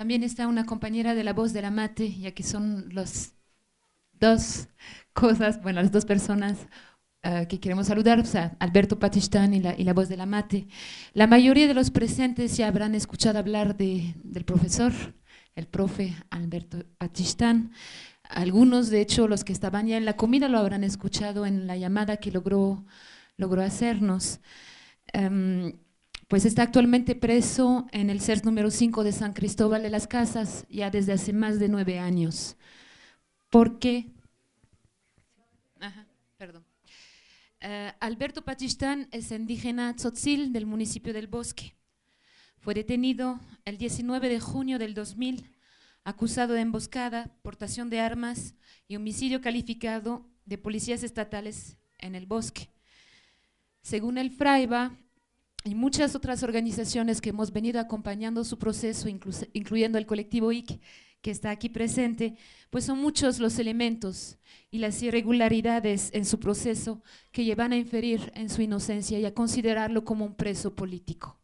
También está una compañera de La Voz de la Mate, ya que son las dos cosas, bueno, las dos personas que queremos saludar, o sea, Alberto Patistán y la Voz de la Mate. La mayoría de los presentes ya habrán escuchado hablar del profesor, el profe Alberto Patistán. Algunos, de hecho, los que estaban ya en la comida lo habrán escuchado en la llamada que logró hacernos. Um, pues está actualmente preso en el CERS número 5 de San Cristóbal de las Casas ya desde hace más de 9 años. ¿Por qué? Ajá, perdón. Alberto Patistán es indígena tzotzil del municipio del Bosque. Fue detenido el 19 de junio del 2000, acusado de emboscada, portación de armas y homicidio calificado de policías estatales en el Bosque. Según el Fraiba y muchas otras organizaciones que hemos venido acompañando su proceso, incluyendo el colectivo IC, que está aquí presente, pues son muchos los elementos y las irregularidades en su proceso que llevan a inferir en su inocencia y a considerarlo como un preso político.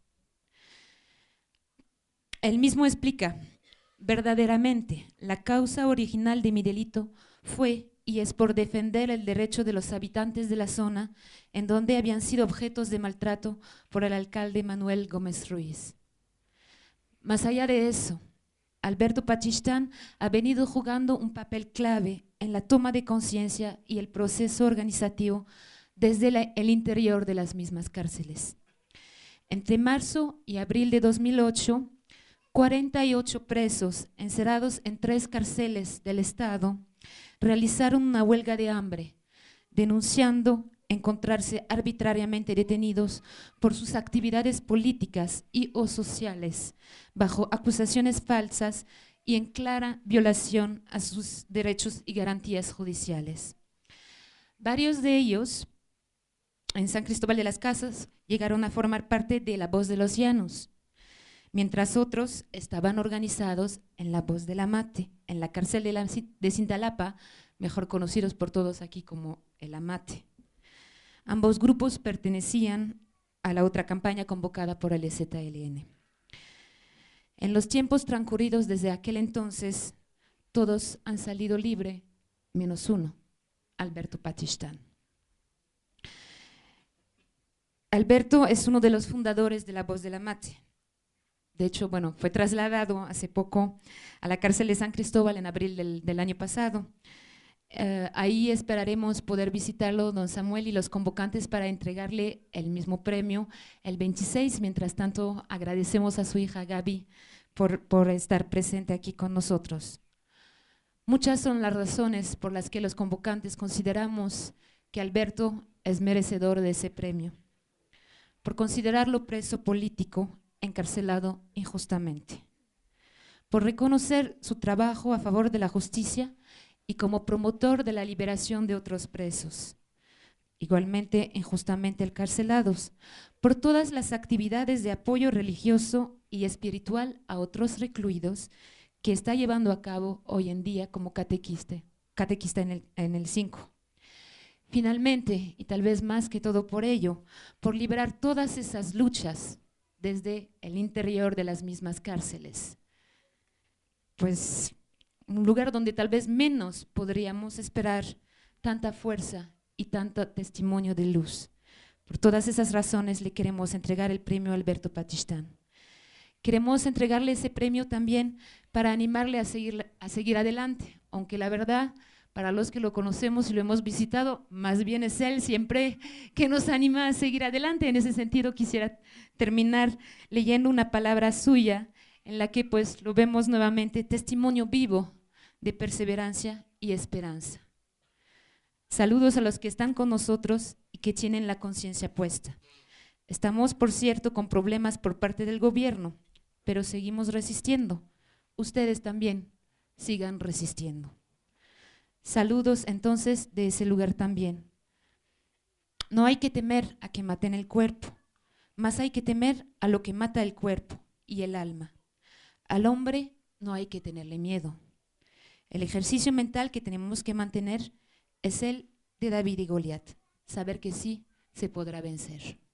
Él mismo explica, verdaderamente, la causa original de mi delito fue y es por defender el derecho de los habitantes de la zona en donde habían sido objetos de maltrato por el alcalde Manuel Gómez Ruiz. Más allá de eso, Alberto Patistán ha venido jugando un papel clave en la toma de conciencia y el proceso organizativo desde el interior de las mismas cárceles. Entre marzo y abril de 2008, 48 presos encerrados en 3 cárceles del Estado realizaron una huelga de hambre, denunciando encontrarse arbitrariamente detenidos por sus actividades políticas y o sociales, bajo acusaciones falsas y en clara violación a sus derechos y garantías judiciales. Varios de ellos, en San Cristóbal de las Casas, llegaron a formar parte de La Voz de los Llanos, mientras otros estaban organizados en La Voz de la Mate, en la cárcel de Cintalapa, mejor conocidos por todos aquí como el Amate. Ambos grupos pertenecían a la otra campaña convocada por el EZLN. En los tiempos transcurridos desde aquel entonces, todos han salido libre, menos uno, Alberto Patistán. Alberto es uno de los fundadores de La Voz de la Mate. De hecho, bueno, fue trasladado hace poco a la cárcel de San Cristóbal en abril del año pasado. Ahí esperaremos poder visitarlo, don Samuel, y los convocantes para entregarle el mismo premio el 26. Mientras tanto, agradecemos a su hija Gaby por estar presente aquí con nosotros. Muchas son las razones por las que los convocantes consideramos que Alberto es merecedor de ese premio. Por considerarlo preso político, encarcelado injustamente. Por reconocer su trabajo a favor de la justicia y como promotor de la liberación de otros presos, igualmente injustamente encarcelados, por todas las actividades de apoyo religioso y espiritual a otros recluidos que está llevando a cabo hoy en día como catequista en el 5. Finalmente, y tal vez más que todo por ello, por liberar todas esas luchas desde el interior de las mismas cárceles. Pues un lugar donde tal vez menos podríamos esperar tanta fuerza y tanto testimonio de luz. Por todas esas razones le queremos entregar el premio a Alberto Patistán. Queremos entregarle ese premio también para animarle a seguir adelante, aunque la verdad, para los que lo conocemos y lo hemos visitado, más bien es él siempre que nos anima a seguir adelante. En ese sentido quisiera terminar leyendo una palabra suya en la que pues lo vemos nuevamente, testimonio vivo de perseverancia y esperanza. Saludos a los que están con nosotros y que tienen la conciencia puesta. Estamos, por cierto, con problemas por parte del gobierno, pero seguimos resistiendo. Ustedes también sigan resistiendo. Saludos entonces de ese lugar también. No hay que temer a que maten el cuerpo, más hay que temer a lo que mata el cuerpo y el alma. Al hombre no hay que tenerle miedo. El ejercicio mental que tenemos que mantener es el de David y Goliat, saber que sí se podrá vencer.